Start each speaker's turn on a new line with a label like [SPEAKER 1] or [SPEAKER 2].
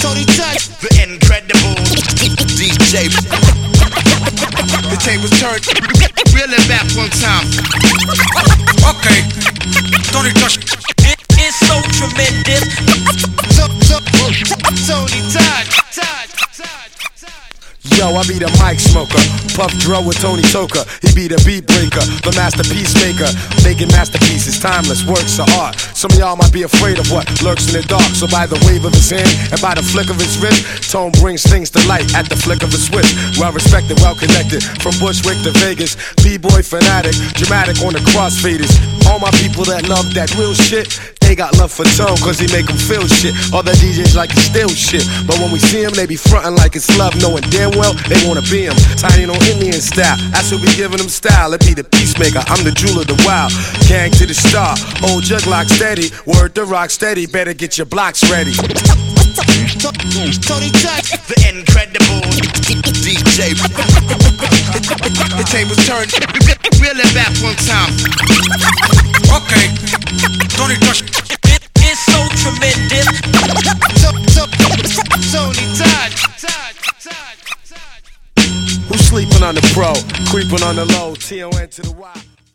[SPEAKER 1] Tony Touch, the incredible DJ. The tables turned, reel it back one time.
[SPEAKER 2] Okay, Tony Touch.
[SPEAKER 3] It's so tremendous.
[SPEAKER 1] Tony Touch.
[SPEAKER 4] Yo, I be the mic smoker, Puff Dro with Tony Toka. He be the beat breaker, the masterpiece maker. Making masterpieces, timeless works of art. Some of y'all might be afraid of what lurks in the dark. So by the wave of his hand and by the flick of his wrist, Tone brings things to light at the flick of a switch. Well respected, well connected, from Bushwick to Vegas. B-boy fanatic, dramatic on the crossfaders. All my people that love that real shit, they got love for Tone cause he make them feel shit. Other DJs like to steal shit, but when we see him they be frontin' like it's love, knowing damn well they wanna be him. Tiny on Indian style, that's what we giving them style. It be the peacemaker, I'm the jewel of the wild. Gang to the star, old jug lock steady. Word to rock steady, better get your blocks ready.
[SPEAKER 1] Tony Touch, the incredible DJ. The tables turned, reel it back one time.
[SPEAKER 2] Okay, Tony Touch.
[SPEAKER 3] It's so tremendous.
[SPEAKER 1] Tony Touch.
[SPEAKER 4] Who's sleeping on the pro, creeping on the low, T-O-N to the Y.